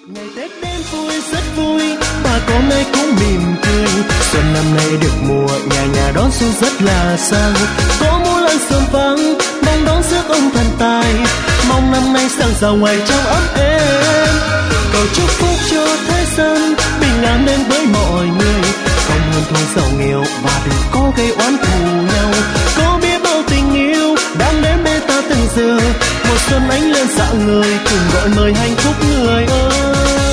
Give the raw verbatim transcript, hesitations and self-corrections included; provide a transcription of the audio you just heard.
Ngày Tết đến vui rất vui, bà con ai cũng mỉm cười. Xuân năm nay được mùa, nhà nhà đón xuân rất là sang. Có múa lân sớm vắng, mong đón rước ông thần tài. Mong năm nay sang giàu ngoài trong ấm êm. Cầu chúc phúc cho thế gian, bình an đến với mọi người. Không hơn thua giàu nghèo và đừng có gây oán thù nhau. Có biết bao tình yêu đang đến bên ta từng giờ. Một xuân ánh lên dạng người cùng gọi mời hạnh phúc người ơi.